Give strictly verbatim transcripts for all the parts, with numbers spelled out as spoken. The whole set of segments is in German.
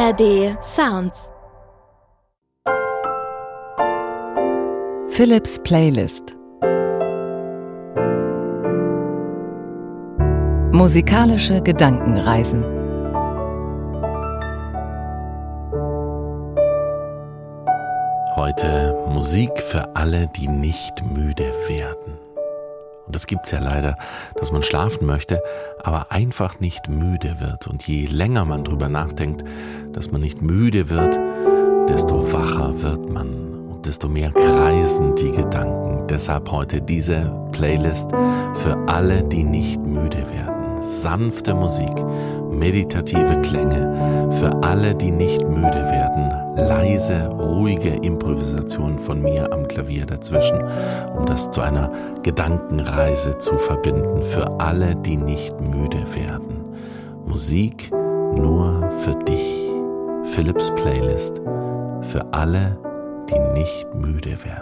A R D Sounds. Philips Playlist. Musikalische Gedankenreisen. Heute Musik für alle, die nicht müde werden. Und das gibt's ja leider, dass man schlafen möchte, aber einfach nicht müde wird. Und je länger man drüber nachdenkt, dass man nicht müde wird, desto wacher wird man und desto mehr kreisen die Gedanken. Deshalb heute diese Playlist für alle, die nicht müde werden. Sanfte Musik, meditative Klänge für alle, die nicht müde werden. Leise, ruhige Improvisation von mir am Klavier dazwischen, um das zu einer Gedankenreise zu verbinden für alle, die nicht müde werden. Musik nur für dich. Philips Playlist für alle, die nicht müde werden.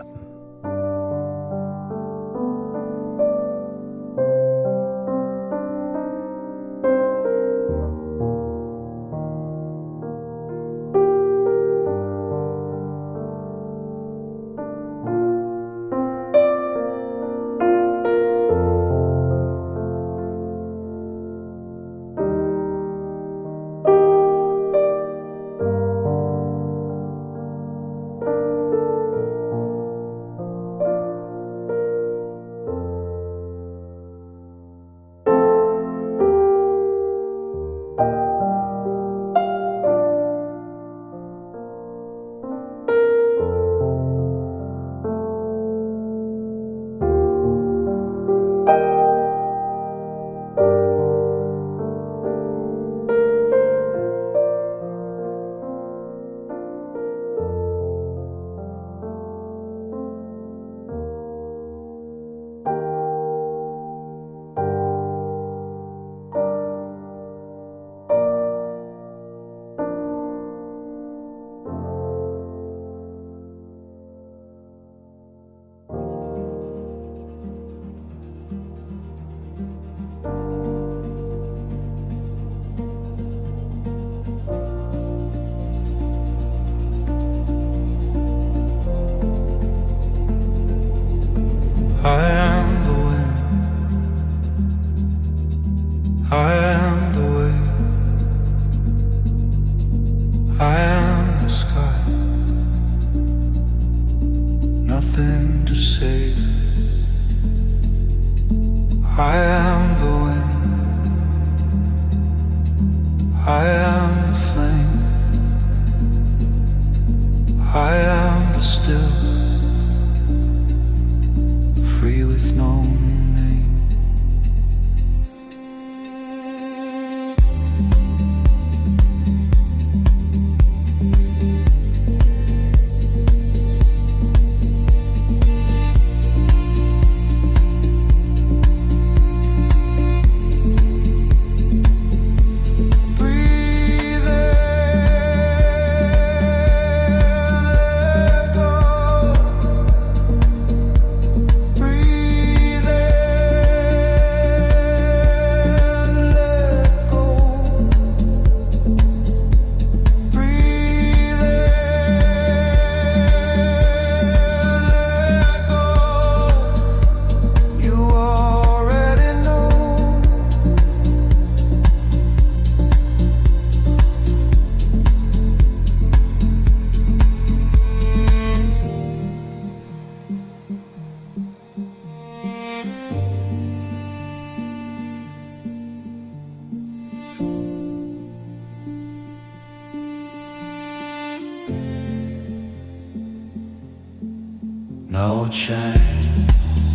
No change,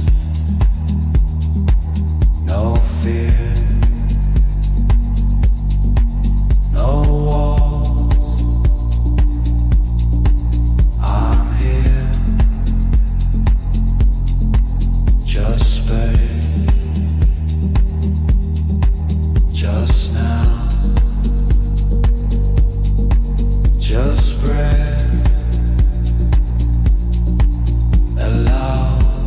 no fear, no walls. I'm here, just space, just now, just breath. Allow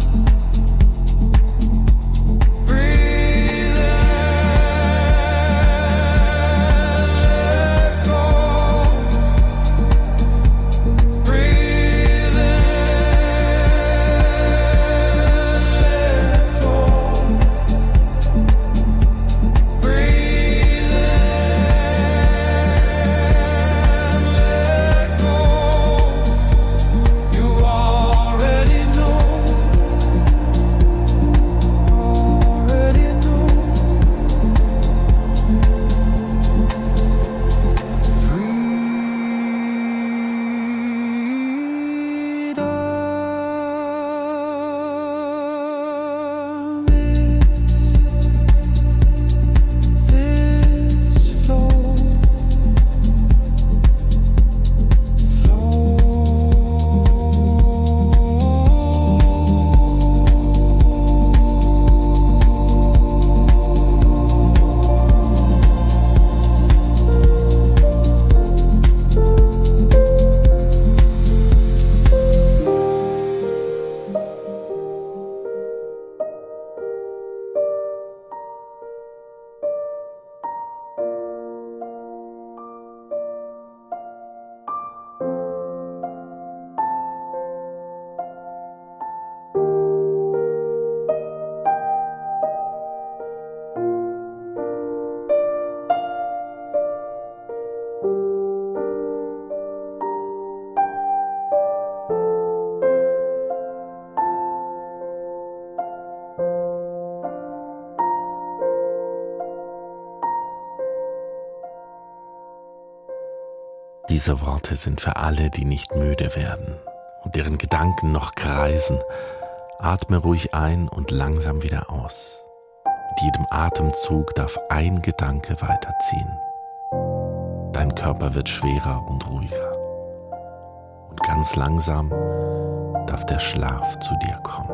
Diese Worte sind für alle, die nicht müde werden und deren Gedanken noch kreisen. Atme ruhig ein und langsam wieder aus. Mit jedem Atemzug darf ein Gedanke weiterziehen. Dein Körper wird schwerer und ruhiger. Und ganz langsam darf der Schlaf zu dir kommen.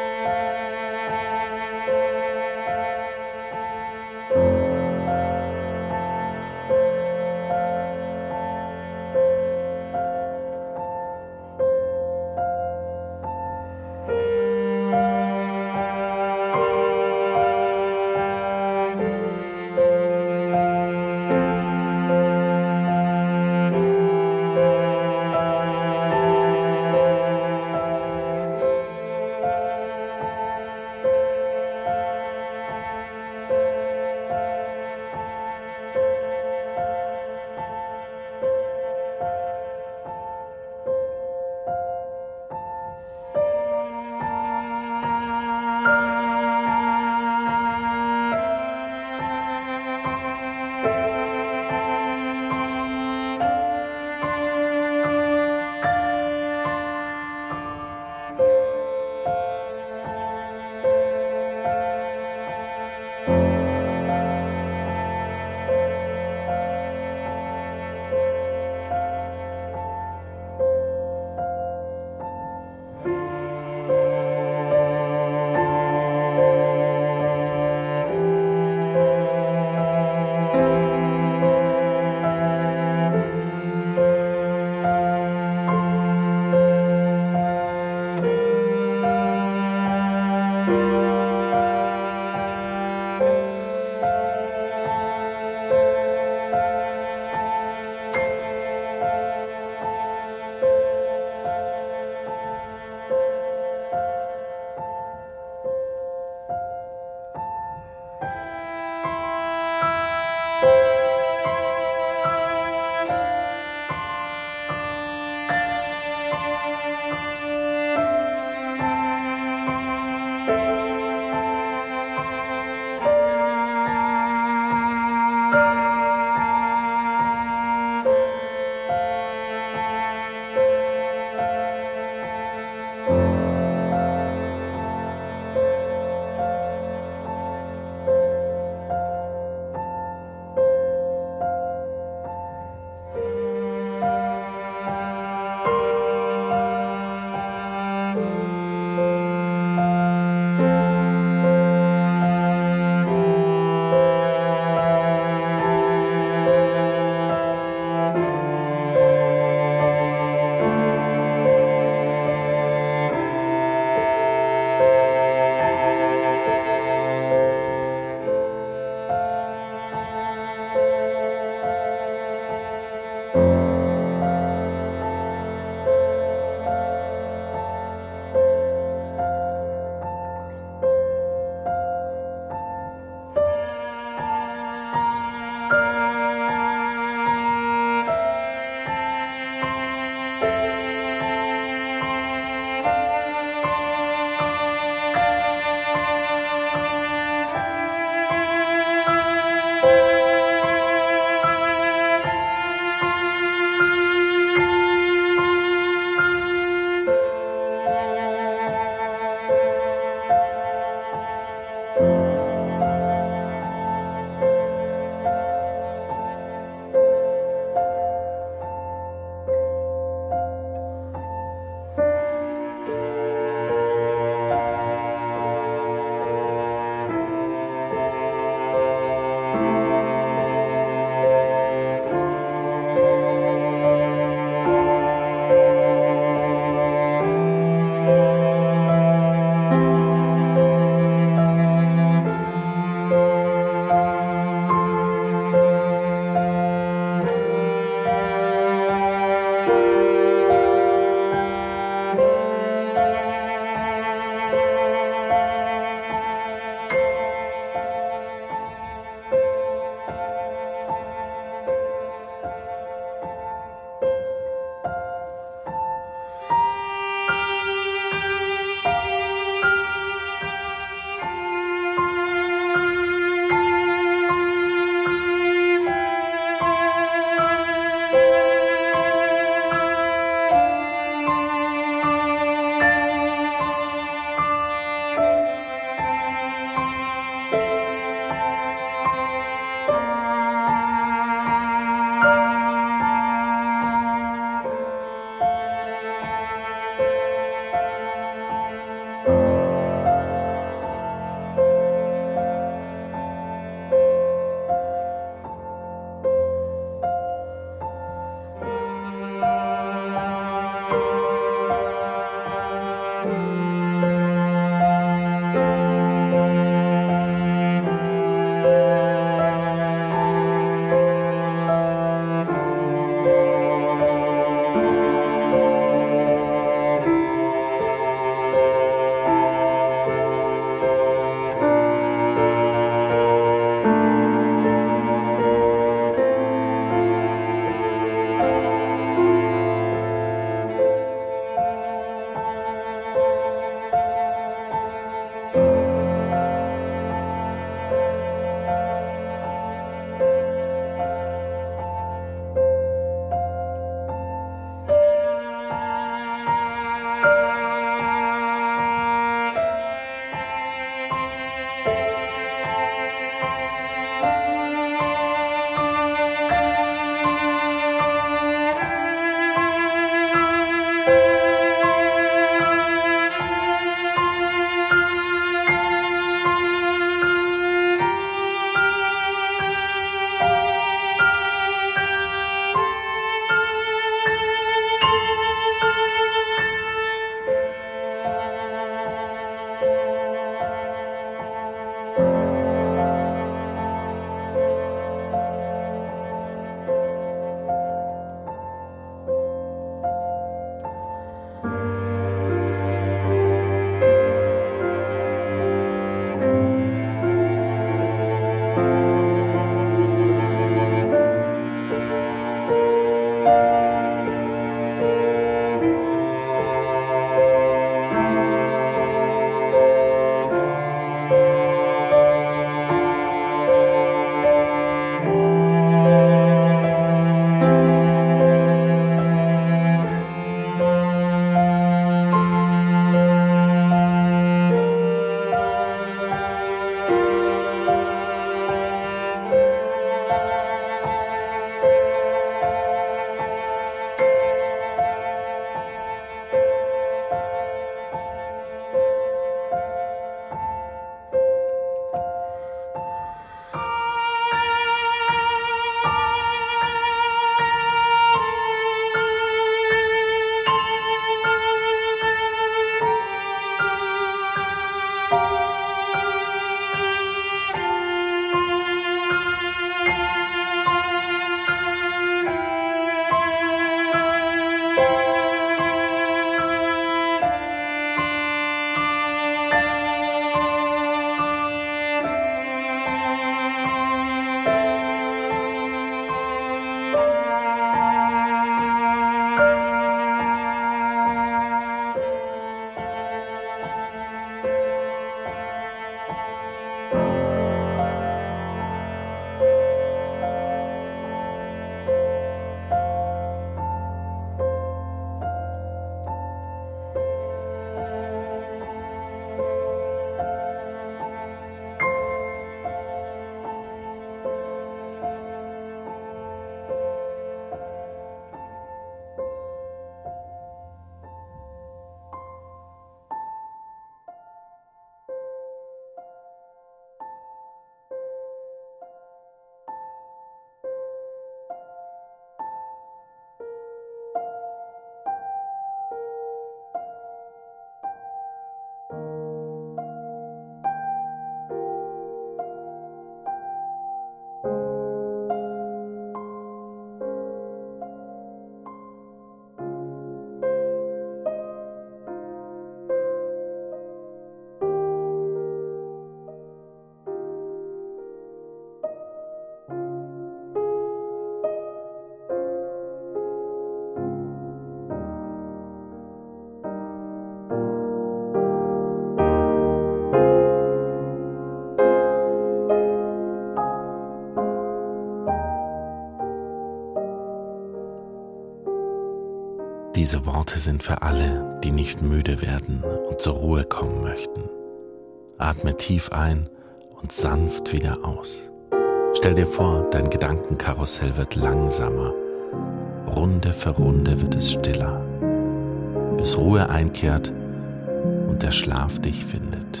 Diese Worte sind für alle, die nicht müde werden und zur Ruhe kommen möchten. Atme tief ein und sanft wieder aus. Stell dir vor, dein Gedankenkarussell wird langsamer. Runde für Runde wird es stiller, bis Ruhe einkehrt und der Schlaf dich findet.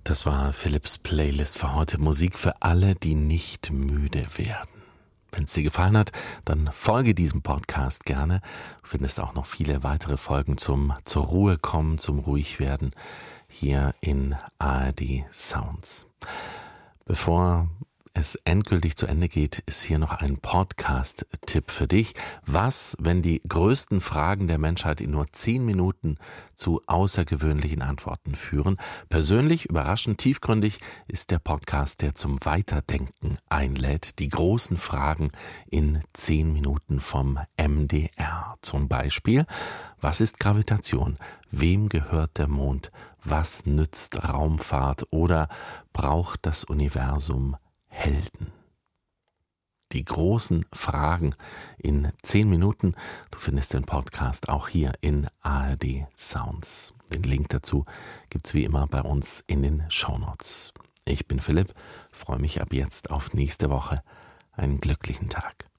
Das war Philipps Playlist für heute. Musik für alle, die nicht müde werden. Wenn es dir gefallen hat, dann folge diesem Podcast gerne. Du findest auch noch viele weitere Folgen zum zur Ruhe kommen, zum Ruhigwerden hier in A R D Sounds. Bevor es endgültig zu Ende geht, ist hier noch ein Podcast-Tipp für dich. Was, wenn die größten Fragen der Menschheit in nur zehn Minuten zu außergewöhnlichen Antworten führen? Persönlich, überraschend, tiefgründig ist der Podcast, der zum Weiterdenken einlädt. Die großen Fragen in zehn Minuten vom M D R. Zum Beispiel, was ist Gravitation? Wem gehört der Mond? Was nützt Raumfahrt? Oder braucht das Universum Helden? Die großen Fragen in zehn Minuten. Du findest den Podcast auch hier in A R D Sounds. Den Link dazu gibt's wie immer bei uns in den Shownotes. Ich bin Philipp, freue mich ab jetzt auf nächste Woche. Einen glücklichen Tag.